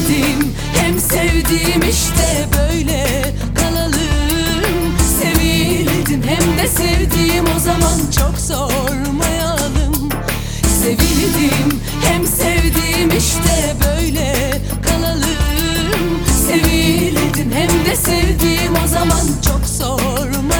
Sevildim hem sevdim işte böyle kalalım. Sevildim hem de sevdim, o zaman çok sormayalım. Sevildim hem sevdim işte böyle kalalım. Sevildim hem de sevdim, o zaman çok sormayalım.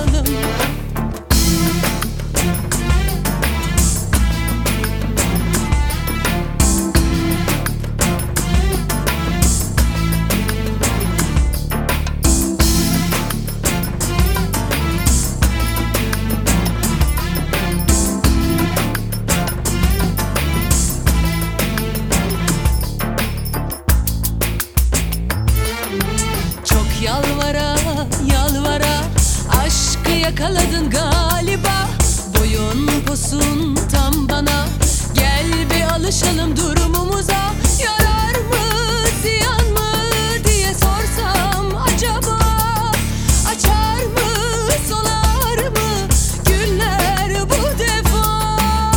Yalvara yalvara aşkı yakaladın galiba. Boyun posun tam bana, gel bir alışalım durumumuza. Yarar mı ziyan mı diye sorsam acaba, açar mı solar mı güller bu defa?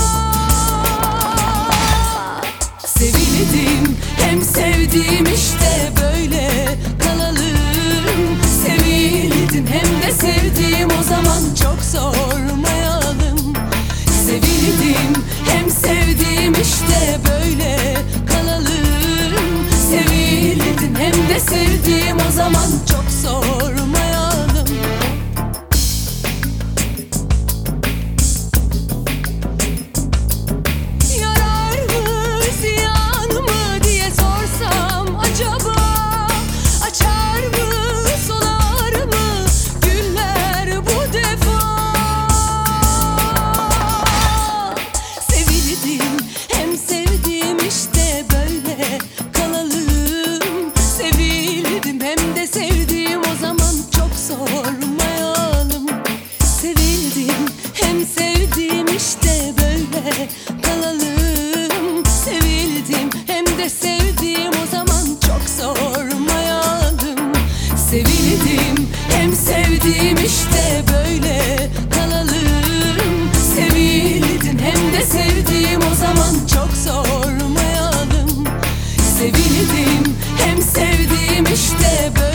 Sevildim hem sevdim işte böyle kalalım. Sevildim hem de sevdim, o zaman çok sormayalım. Sevildim hem sevdim işte böyle kalalım. Sevildim hem de sevdim, o zaman çok sormayalım. Yarar mı ziyan mı diye sorsam acaba, açar mı solar mı güller bu defa? Sevildim hem sevdim işte böyle kalalım. Sevildim hem de sevdim, o zaman çok sormayalım. Sevildim hem sevdim işte böyle kalalım. Sevildim hem de sevdim, o zaman çok sormayalım. Sevildim hem sevdim işte böyle kalalım. Sevildim hem de sevdim, o zaman çok sormayalım. Sevildim hem sevdim işte böyle